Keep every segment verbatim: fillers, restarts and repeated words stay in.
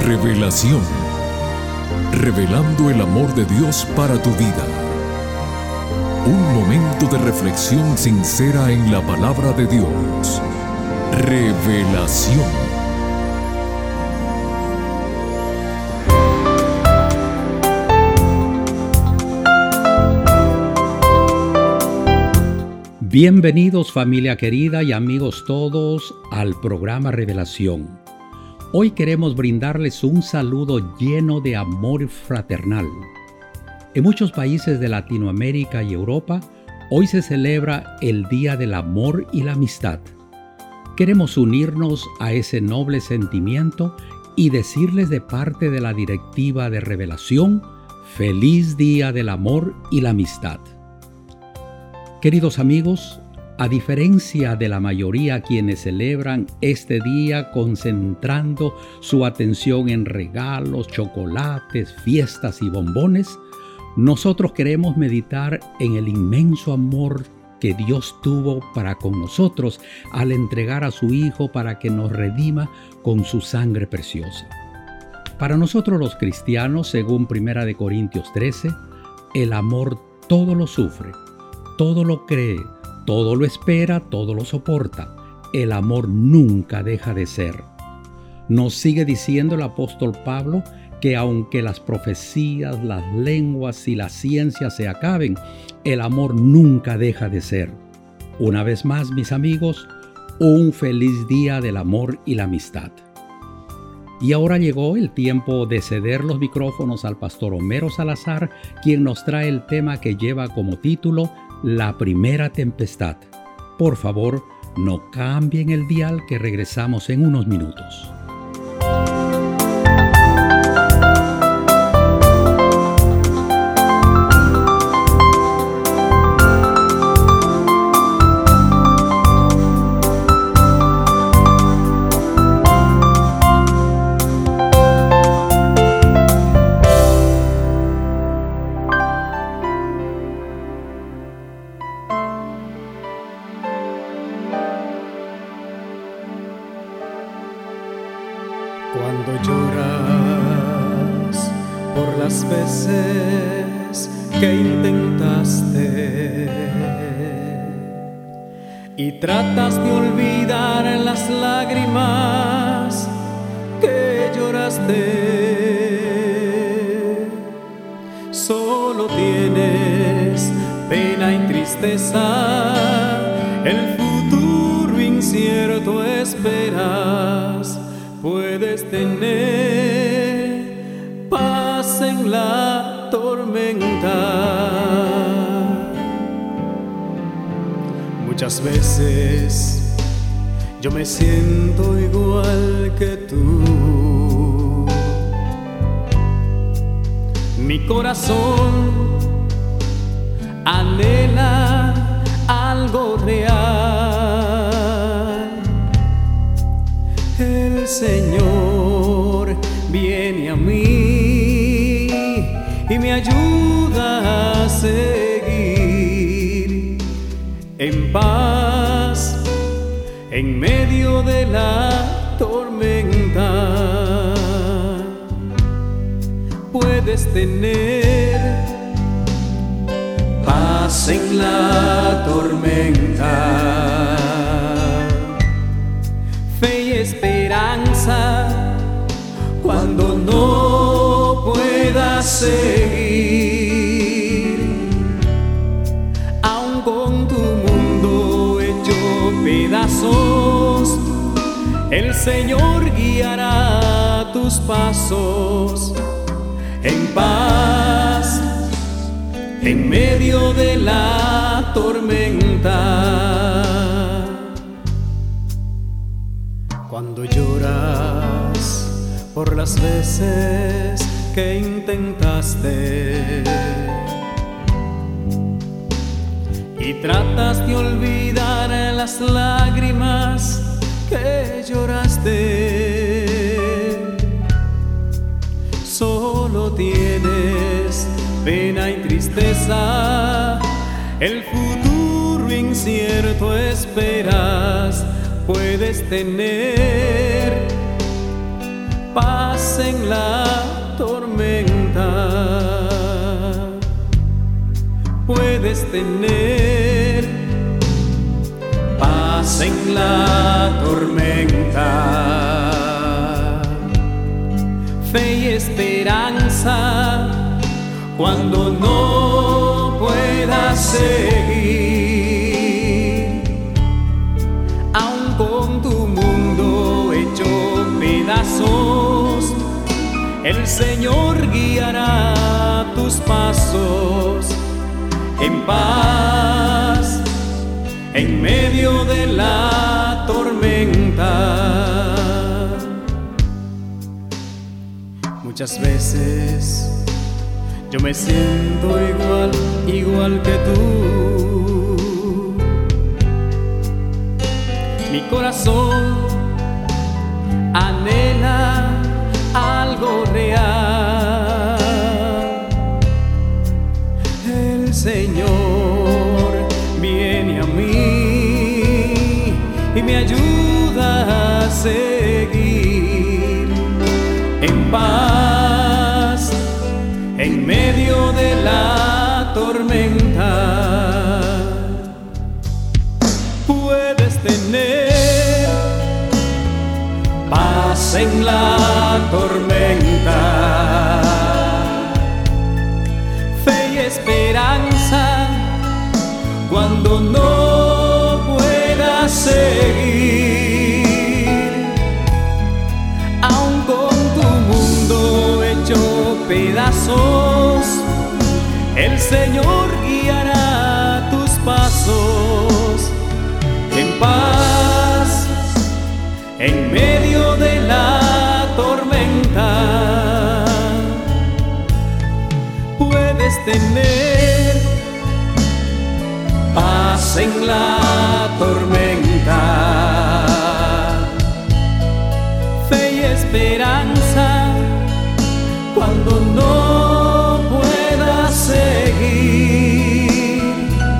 Revelación. Revelando el amor de Dios para tu vida. Un momento de reflexión sincera en la palabra de Dios. Revelación. Bienvenidos, familia querida y amigos todos, al programa Revelación. Hoy queremos brindarles un saludo lleno de amor fraternal. En muchos países de Latinoamérica y Europa, hoy se celebra el Día del Amor y la Amistad. Queremos unirnos a ese noble sentimiento y decirles de parte de la directiva de Revelación, feliz Día del Amor y la Amistad. Queridos amigos, a diferencia de la mayoría quienes celebran este día concentrando su atención en regalos, chocolates, fiestas y bombones, nosotros queremos meditar en el inmenso amor que Dios tuvo para con nosotros al entregar a su Hijo para que nos redima con su sangre preciosa. Para nosotros los cristianos, según primera de Corintios trece, el amor todo lo sufre, todo lo cree, todo lo espera, todo lo soporta. El amor nunca deja de ser. Nos sigue diciendo el apóstol Pablo que aunque las profecías, las lenguas y la ciencia se acaben, el amor nunca deja de ser. Una vez más, mis amigos, un feliz día del amor y la amistad. Y ahora llegó el tiempo de ceder los micrófonos al pastor Homero Salazar, quien nos trae el tema que lleva como título La primera tempestad. Por favor, no cambien el dial, que regresamos en unos minutos. Cuando lloras por las veces que intentaste y tratas de olvidar las lágrimas que lloraste, solo tienes pena y tristeza, el futuro incierto esperas. Puedes tener paz en la tormenta. Muchas veces yo me siento igual que tú. Mi corazón anhela algo real. El Señor viene a mí y me ayuda a seguir en paz en medio de la tormenta. Puedes tener paz en la tormenta, fe y esperanza cuando no puedas seguir, aun con tu mundo hecho pedazos, el Señor guiará tus pasos en paz en medio de la tormenta. Cuando lloras por las veces que intentaste y tratas de olvidar las lágrimas que lloraste, solo tienes pena y tristeza, el futuro incierto esperas. Puedes tener paz en la tormenta. Puedes tener paz en la tormenta, fe y esperanza cuando no puedas seguir, aun con tu mundo hecho pedazos, el Señor guiará tus pasos en paz en medio de la tormenta. Muchas veces yo me siento igual, igual que tú. Mi corazón anhela algo real. El Señor viene a mí y me ayuda a seguir en paz en medio de la tormenta. Puedes tener paz en la tormenta, fe y esperanza cuando no puedas seguir, aun con tu mundo hecho pedazos, el Señor guiará tus pasos en paz en medio de la tormenta. Puedes tener paz en la tormenta, fe y esperanza cuando no puedas seguir,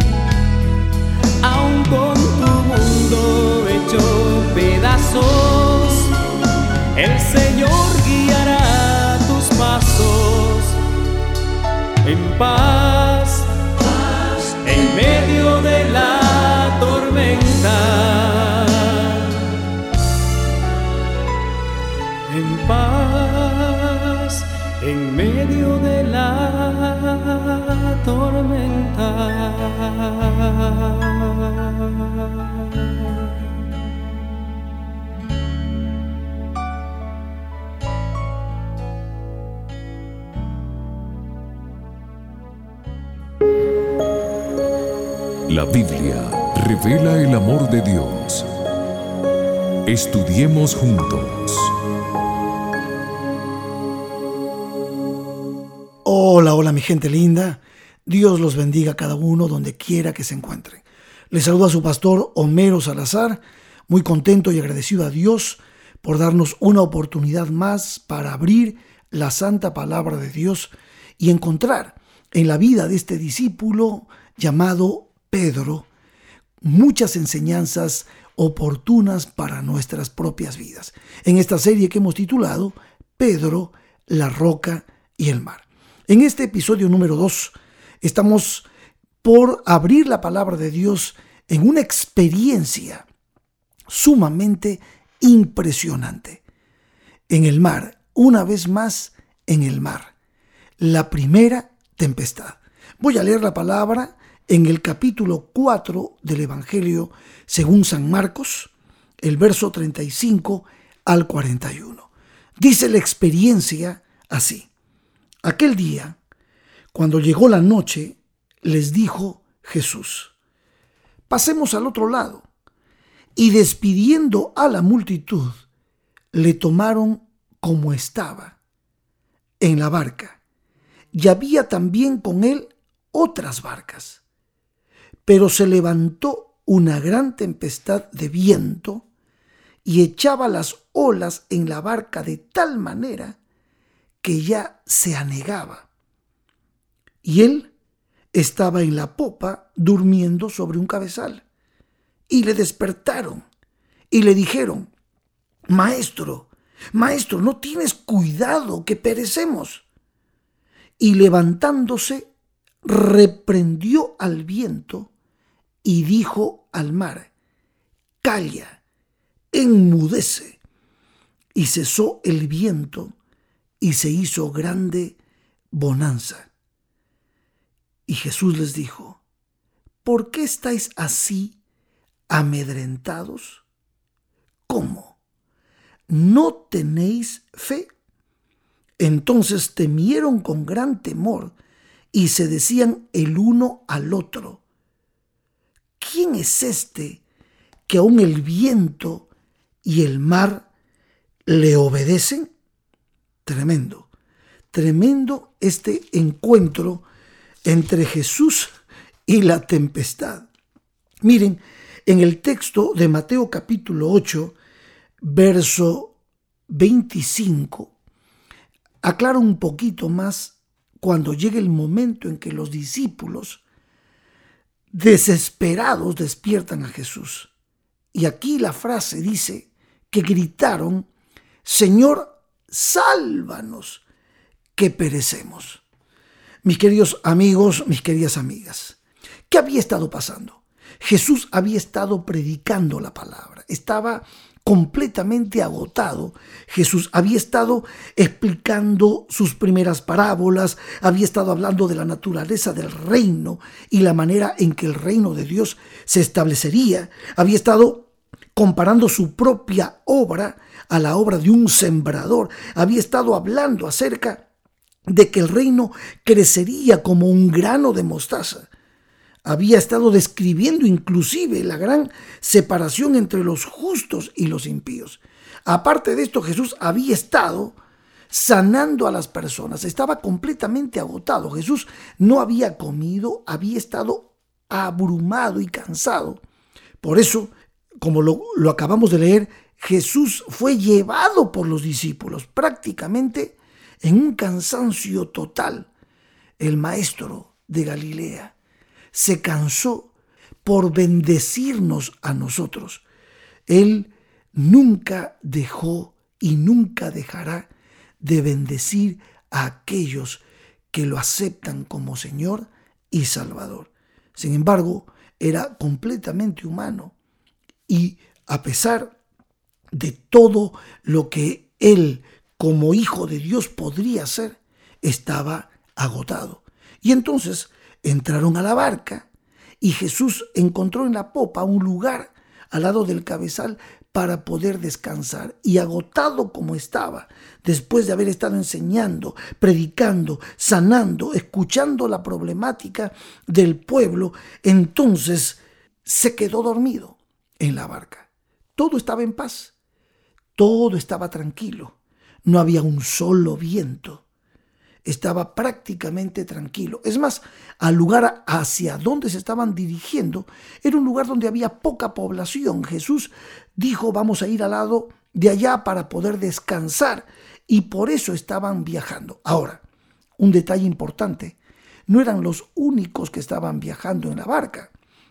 aun con tu mundo hecho pedazos, el Señor guiará tus pasos en paz en medio de la tormenta, en paz en medio de la tormenta. La Biblia revela el amor de Dios. Estudiemos juntos. Hola, hola mi gente linda. Dios los bendiga a cada uno donde quiera que se encuentren. Les saluda su pastor Homero Salazar, muy contento y agradecido a Dios por darnos una oportunidad más para abrir la santa palabra de Dios y encontrar en la vida de este discípulo llamado Pedro muchas enseñanzas oportunas para nuestras propias vidas. En esta serie que hemos titulado Pedro, la roca y el mar. En este episodio número dos estamos por abrir la palabra de Dios en una experiencia sumamente impresionante. En el mar, una vez más en el mar. La primera tempestad. Voy a leer la palabra en el capítulo cuatro del Evangelio según San Marcos, el verso treinta y cinco al cuarenta y uno. Dice la experiencia así. Aquel día, cuando llegó la noche, les dijo Jesús: pasemos al otro lado. Y despidiendo a la multitud, le tomaron como estaba, en la barca. Y había también con él otras barcas. Pero se levantó una gran tempestad de viento y echaba las olas en la barca de tal manera que ya se anegaba. Y él estaba en la popa durmiendo sobre un cabezal. Y le despertaron y le dijeron: Maestro, Maestro, ¿no tienes cuidado que perecemos? Y levantándose, reprendió al viento y dijo al mar: calla, enmudece. Y cesó el viento y se hizo grande bonanza. Y Jesús les dijo: ¿por qué estáis así amedrentados? ¿Cómo? ¿No tenéis fe? Entonces temieron con gran temor y se decían el uno al otro: ¿quién es este que aun el viento y el mar le obedecen? Tremendo, tremendo este encuentro entre Jesús y la tempestad. Miren, en el texto de Mateo capítulo ocho, verso veinticinco, aclara un poquito más cuando llega el momento en que los discípulos desesperados despiertan a Jesús. Y aquí la frase dice que gritaron: Señor, sálvanos, que perecemos. Mis queridos amigos, mis queridas amigas, ¿qué había estado pasando? Jesús había estado predicando la palabra, estaba completamente agotado. Jesús había estado explicando sus primeras parábolas, había estado hablando de la naturaleza del reino y la manera en que el reino de Dios se establecería. Había estado comparando su propia obra a la obra de un sembrador. Había estado hablando acerca de que el reino crecería como un grano de mostaza. Había estado describiendo inclusive la gran separación entre los justos y los impíos. Aparte de esto, Jesús había estado sanando a las personas. Estaba completamente agotado. Jesús no había comido, había estado abrumado y cansado. Por eso, como lo, lo acabamos de leer, Jesús fue llevado por los discípulos prácticamente en un cansancio total. El maestro de Galilea se cansó por bendecirnos a nosotros. Él nunca dejó y nunca dejará de bendecir a aquellos que lo aceptan como Señor y Salvador. Sin embargo, era completamente humano y a pesar de todo lo que él como hijo de Dios podría hacer, estaba agotado. Y entonces entraron a la barca y Jesús encontró en la popa un lugar al lado del cabezal para poder descansar. Y agotado como estaba, después de haber estado enseñando, predicando, sanando, escuchando la problemática del pueblo, entonces se quedó dormido en la barca. Todo estaba en paz, todo estaba tranquilo, no había un solo viento. Estaba prácticamente tranquilo. Es más, al lugar hacia donde se estaban dirigiendo era un lugar donde había poca población. Jesús dijo: vamos a ir al lado de allá para poder descansar, y por eso estaban viajando. Ahora, un detalle importante: no eran los únicos que estaban viajando en la barca.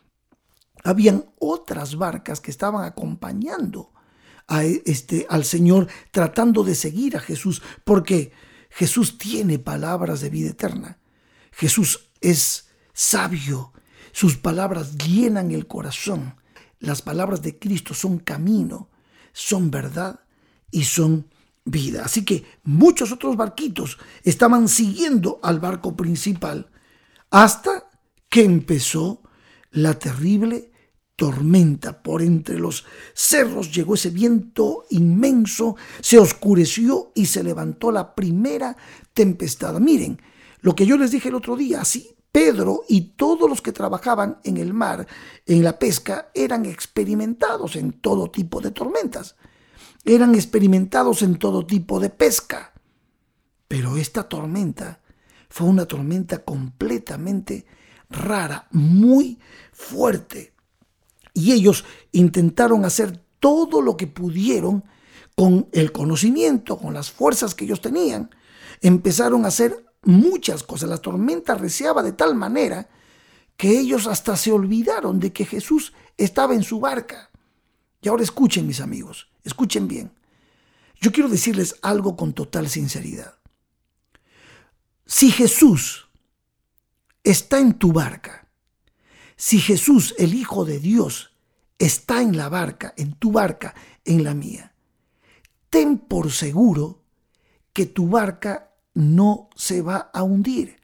Habían otras barcas que estaban acompañando a este, al Señor, tratando de seguir a Jesús, porque Jesús tiene palabras de vida eterna. Jesús es sabio. Sus palabras llenan el corazón. Las palabras de Cristo son camino, son verdad y son vida. Así que muchos otros barquitos estaban siguiendo al barco principal hasta que empezó la terrible tormenta. Por entre los cerros llegó ese viento inmenso, se oscureció y se levantó la primera tempestad. Miren, lo que yo les dije el otro día, así Pedro y todos los que trabajaban en el mar, en la pesca, eran experimentados en todo tipo de tormentas, eran experimentados en todo tipo de pesca. Pero esta tormenta fue una tormenta completamente rara, muy fuerte. Y ellos intentaron hacer todo lo que pudieron con el conocimiento, con las fuerzas que ellos tenían. Empezaron a hacer muchas cosas. La tormenta arreciaba de tal manera que ellos hasta se olvidaron de que Jesús estaba en su barca. Y ahora escuchen, mis amigos, escuchen bien. Yo quiero decirles algo con total sinceridad. Si Jesús está en tu barca, si Jesús, el Hijo de Dios, está en la barca, en tu barca, en la mía, ten por seguro que tu barca no se va a hundir.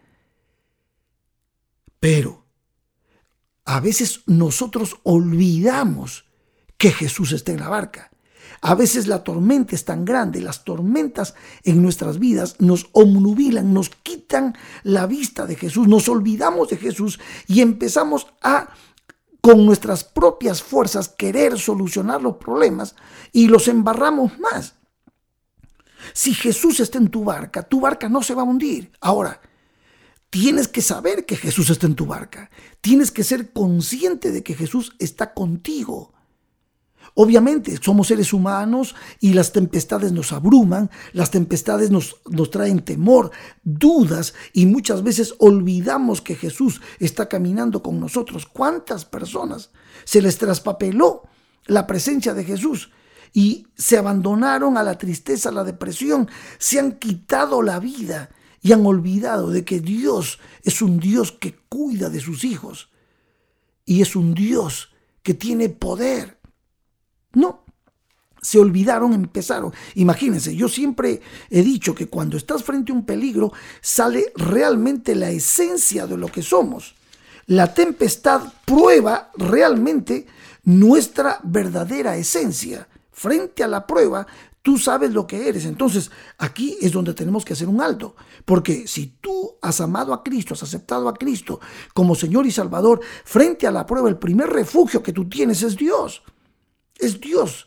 Pero a veces nosotros olvidamos que Jesús está en la barca. A veces la tormenta es tan grande, las tormentas en nuestras vidas nos obnubilan, nos quitan la vista de Jesús, nos olvidamos de Jesús y empezamos a, con nuestras propias fuerzas, querer solucionar los problemas y los embarramos más. Si Jesús está en tu barca, tu barca no se va a hundir. Ahora, tienes que saber que Jesús está en tu barca. Tienes que ser consciente de que Jesús está contigo. Obviamente somos seres humanos y las tempestades nos abruman, las tempestades nos, nos traen temor, dudas y muchas veces olvidamos que Jesús está caminando con nosotros. ¿Cuántas personas se les traspapeló la presencia de Jesús y se abandonaron a la tristeza, a la depresión, se han quitado la vida y han olvidado de que Dios es un Dios que cuida de sus hijos y es un Dios que tiene poder? No, se olvidaron, empezaron. Imagínense, yo siempre he dicho que cuando estás frente a un peligro sale realmente la esencia de lo que somos. La tempestad prueba realmente nuestra verdadera esencia. Frente a la prueba, tú sabes lo que eres. Entonces, aquí es donde tenemos que hacer un alto. Porque si tú has amado a Cristo, has aceptado a Cristo como Señor y Salvador, frente a la prueba, el primer refugio que tú tienes es Dios. Es Dios.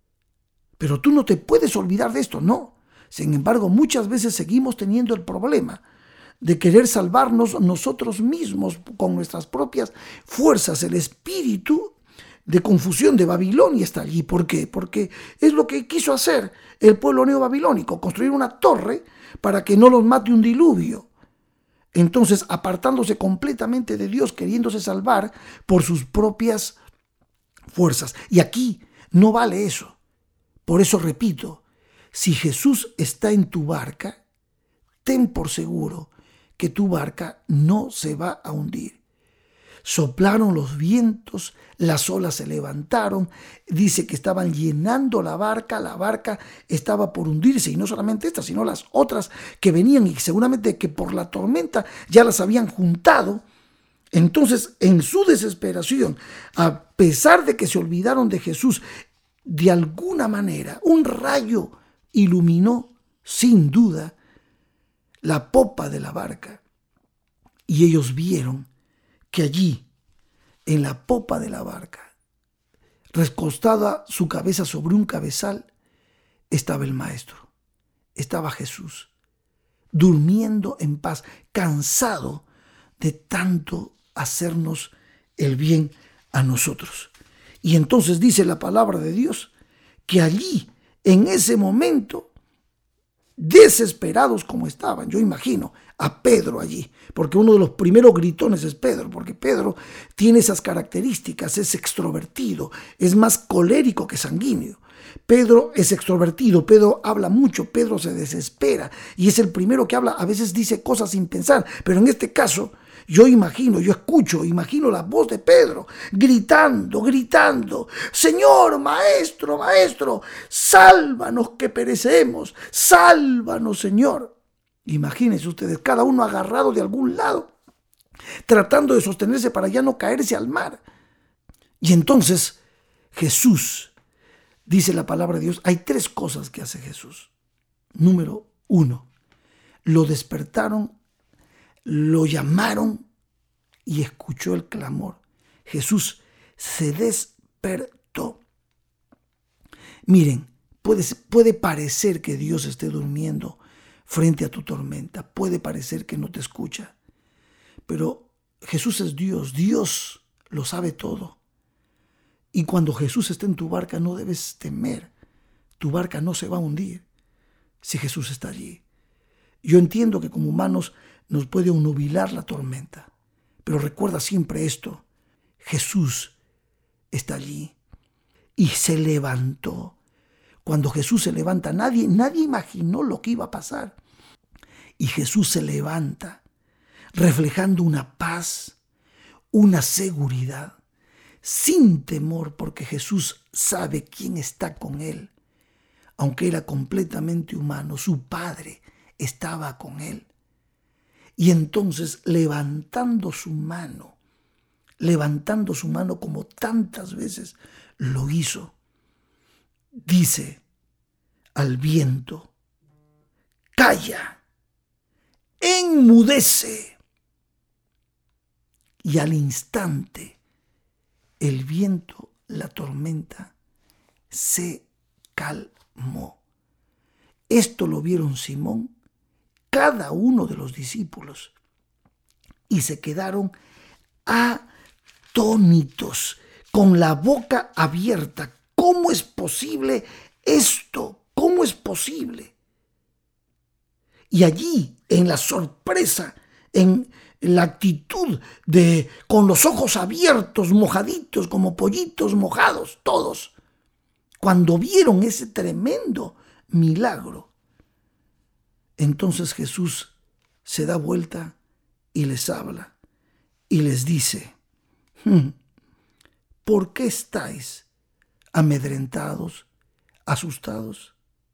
Pero tú no te puedes olvidar de esto, no. Sin embargo, muchas veces seguimos teniendo el problema de querer salvarnos nosotros mismos con nuestras propias fuerzas. El espíritu de confusión de Babilonia está allí. ¿Por qué? Porque es lo que quiso hacer el pueblo neobabilónico, construir una torre para que no los mate un diluvio. Entonces, apartándose completamente de Dios, queriéndose salvar por sus propias fuerzas. Y aquí no vale eso. Por eso repito, si Jesús está en tu barca, ten por seguro que tu barca no se va a hundir. Soplaron los vientos, las olas se levantaron, dice que estaban llenando la barca, la barca estaba por hundirse, y no solamente esta, sino las otras que venían y seguramente que por la tormenta ya las habían juntado. Entonces, en su desesperación, a pesar de que se olvidaron de Jesús, de alguna manera, un rayo iluminó, sin duda, la popa de la barca. Y ellos vieron que allí, en la popa de la barca, recostada su cabeza sobre un cabezal, estaba el Maestro, estaba Jesús, durmiendo en paz, cansado de tanto hacernos el bien a nosotros. Y entonces dice la palabra de Dios que allí, en ese momento, desesperados como estaban, yo imagino a Pedro allí, porque uno de los primeros gritones es Pedro, porque Pedro tiene esas características, es extrovertido, es más colérico que sanguíneo. Pedro es extrovertido, Pedro habla mucho, Pedro se desespera y es el primero que habla, a veces dice cosas sin pensar, pero en este caso yo imagino, yo escucho, imagino la voz de Pedro gritando, gritando: Señor, maestro, maestro, sálvanos que perecemos, sálvanos, Señor. Imagínense ustedes, cada uno agarrado de algún lado, tratando de sostenerse para ya no caerse al mar. Y entonces Jesús, dice la palabra de Dios, hay tres cosas que hace Jesús. Número uno, lo despertaron, lo llamaron y escuchó el clamor. Jesús se despertó. Miren, puede, puede parecer que Dios esté durmiendo frente a tu tormenta, puede parecer que no te escucha, pero Jesús es Dios, Dios lo sabe todo. Y cuando Jesús está en tu barca no debes temer, tu barca no se va a hundir si Jesús está allí. Yo entiendo que como humanos nos puede obnubilar la tormenta, pero recuerda siempre esto: Jesús está allí y se levantó. Cuando Jesús se levanta, nadie, nadie imaginó lo que iba a pasar. Y Jesús se levanta, reflejando una paz, una seguridad, sin temor, porque Jesús sabe quién está con él. Aunque era completamente humano, su Padre estaba con él. Y entonces, levantando su mano, levantando su mano como tantas veces lo hizo, dice al viento: calla, enmudece. Y al instante, el viento, la tormenta, se calmó. Esto lo vieron Simón, cada uno de los discípulos, y se quedaron atónitos, con la boca abierta. ¿Cómo es posible esto? ¿Cómo es posible? Y allí, en la sorpresa, en la actitud de, con los ojos abiertos, mojaditos, como pollitos mojados, todos, cuando vieron ese tremendo milagro, entonces Jesús se da vuelta y les habla y les dice: ¿por qué estáis amedrentados, asustados?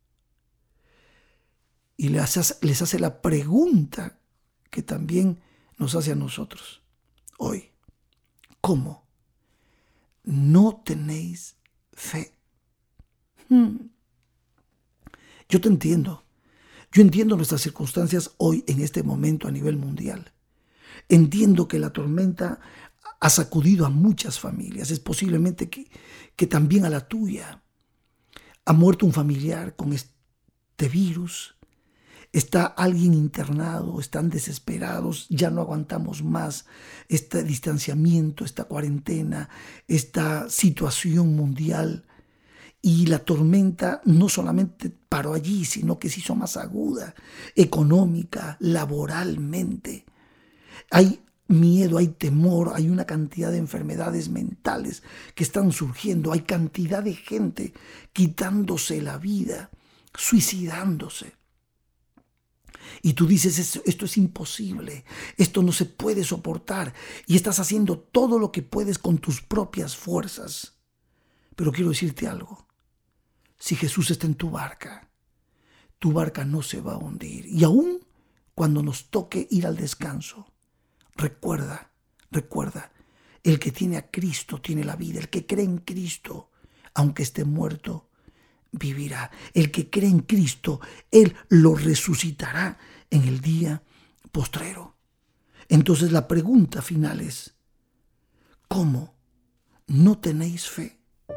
Y les hace, les hace la pregunta que también nos hace a nosotros hoy: ¿cómo? ¿No tenéis fe? Hmm. Yo te entiendo. Yo entiendo nuestras circunstancias hoy, en este momento, a nivel mundial. Entiendo que la tormenta ha sacudido a muchas familias. Es posiblemente que, que también a la tuya. Ha muerto un familiar con este virus. Está alguien internado, están desesperados, ya no aguantamos más este distanciamiento, esta cuarentena, esta situación mundial. Y la tormenta no solamente paró allí, sino que se hizo más aguda, económica, laboralmente. Hay miedo, hay temor, hay una cantidad de enfermedades mentales que están surgiendo, hay cantidad de gente quitándose la vida, suicidándose. Y tú dices: esto, esto es imposible, esto no se puede soportar, y estás haciendo todo lo que puedes con tus propias fuerzas. Pero quiero decirte algo: si Jesús está en tu barca, tu barca no se va a hundir. Y aún cuando nos toque ir al descanso, recuerda, recuerda, el que tiene a Cristo tiene la vida. El que cree en Cristo, aunque esté muerto, vivirá. El que cree en Cristo, Él lo resucitará en el día postrero. Entonces la pregunta final es: ¿cómo no tenéis fe?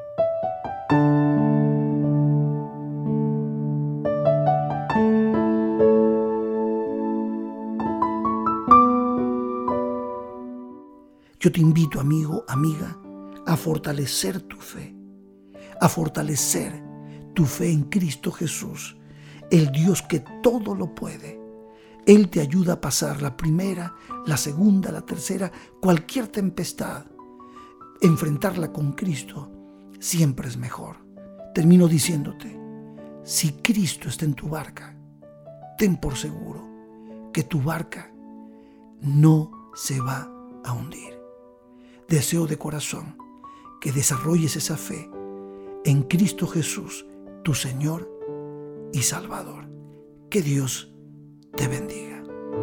Yo te invito, amigo, amiga, a fortalecer tu fe, a fortalecer tu fe en Cristo Jesús, el Dios que todo lo puede. Él te ayuda a pasar la primera, la segunda, la tercera, cualquier tempestad. Enfrentarla con Cristo siempre es mejor. Termino diciéndote: si Cristo está en tu barca, ten por seguro que tu barca no se va a hundir. Deseo de corazón que desarrolles esa fe en Cristo Jesús, tu Señor y Salvador. Que Dios te bendiga.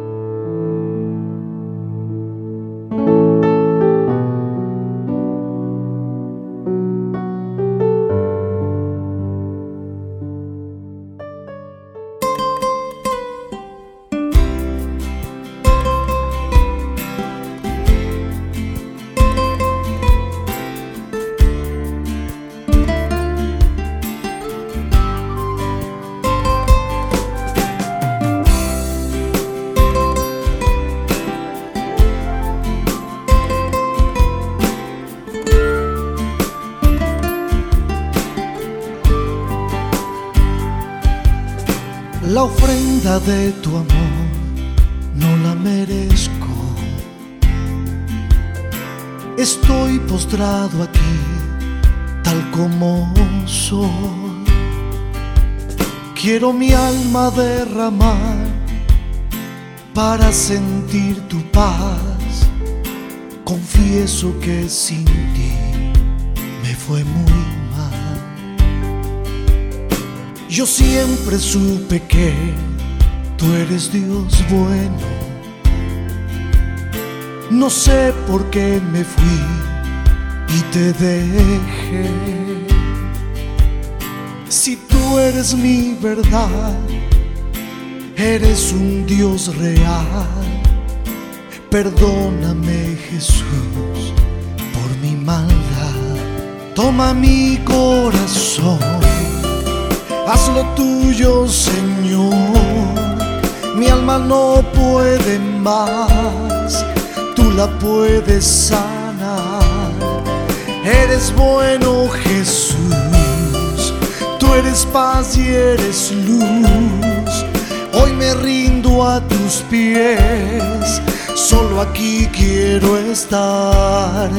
La ofrenda de tu amor no la merezco. Estoy postrado aquí, tal como soy. Quiero mi alma derramar para sentir tu paz. Confieso que sin ti me fue muy mal. Yo siempre supe que tú eres Dios bueno. No sé por qué me fui y te dejé. Si tú eres mi verdad, eres un Dios real. Perdóname, Jesús, por mi maldad. Toma mi corazón, hazlo tuyo, Señor. Mi alma no puede más, tú la puedes sanar. Eres bueno, Jesús. Tú eres paz y eres luz. Hoy me rindo a tus pies. Solo aquí quiero estar.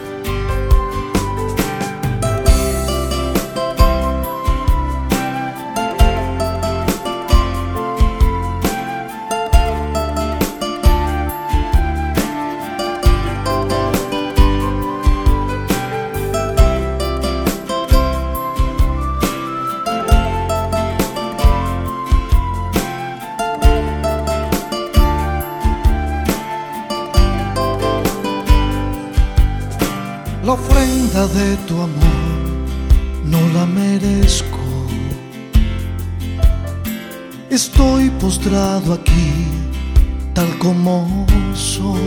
La ofrenda de tu amor no la merezco. Estoy postrado aquí, tal como soy.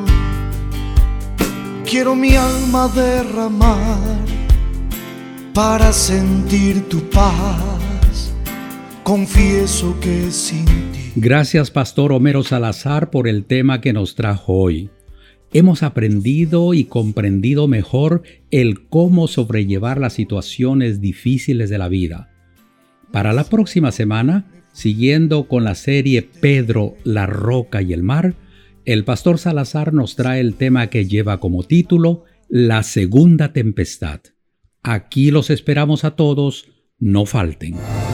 Quiero mi alma derramar para sentir tu paz. Confieso que sin ti. Gracias, Pastor Homero Salazar, por el tema que nos trajo hoy. Hemos aprendido y comprendido mejor el cómo sobrellevar las situaciones difíciles de la vida. Para la próxima semana, siguiendo con la serie Pedro, la roca y el mar, el Pastor Salazar nos trae el tema que lleva como título La segunda tempestad. Aquí los esperamos a todos, no falten.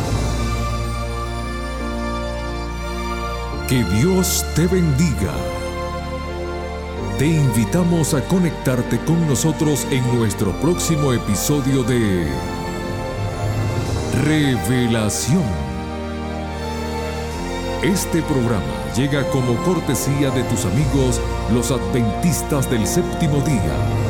Que Dios te bendiga. Te invitamos a conectarte con nosotros en nuestro próximo episodio de Revelación. Este programa llega como cortesía de tus amigos los adventistas del séptimo día.